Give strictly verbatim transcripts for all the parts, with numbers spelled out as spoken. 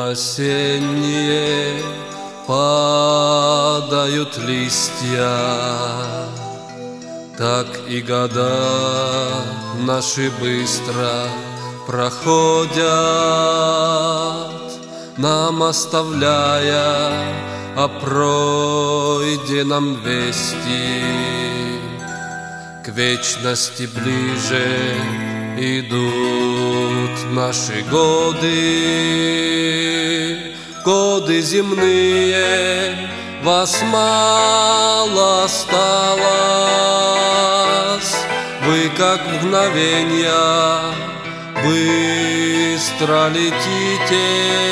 осенние падают листья, так и года наши быстро проходят, нам оставляя о пройденном вести. К вечности ближе идут наши годы, годы земные, вас мало осталось. Вы, как мгновенья, быстро летите.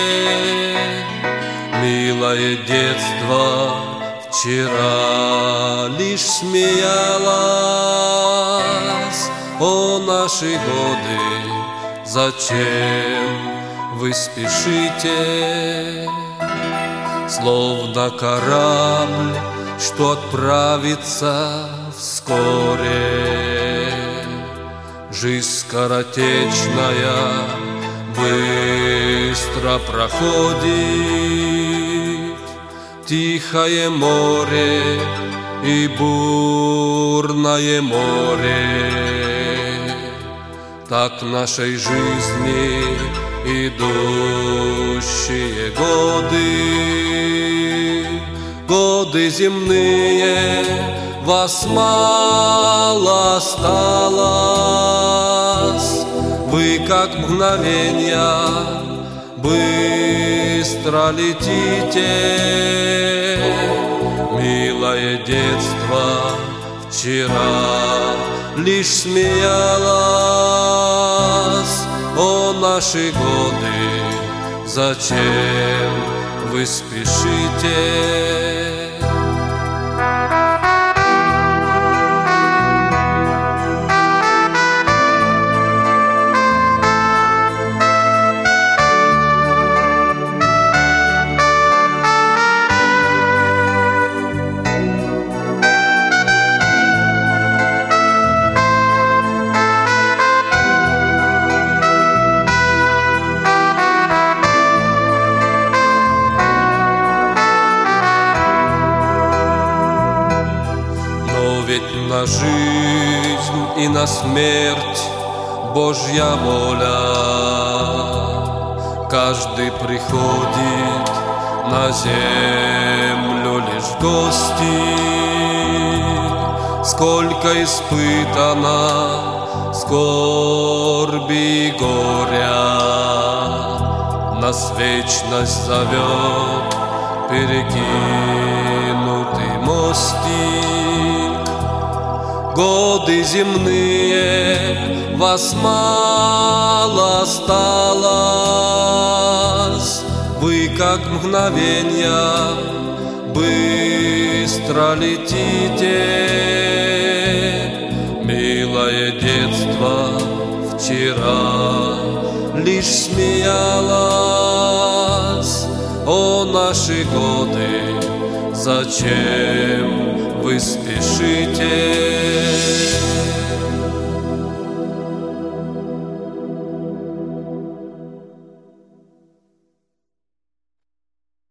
Милое детство вчера лишь смеялась. О, наши годы, зачем вы спешите? Словно корабль, что отправится вскоре. Жизнь скоротечная быстро проходит, тихое море и бурное море. Так нашей жизни идущие годы, годы земные, вас мало осталось. Вы, как мгновенья, быстро летите. Милое детство вчера лишь смеялась. О, наши годы, зачем вы спешите? Ведь на жизнь и на смерть Божья воля. Каждый приходит на землю лишь в гости. Сколько испытано скорби и горя, нас вечность зовет перекинутый мостик. Годы земные, вас мало осталось. Вы, как мгновенья, быстро летите. Милое детство вчера лишь смеялась. О, наши годы, зачем вы спешите?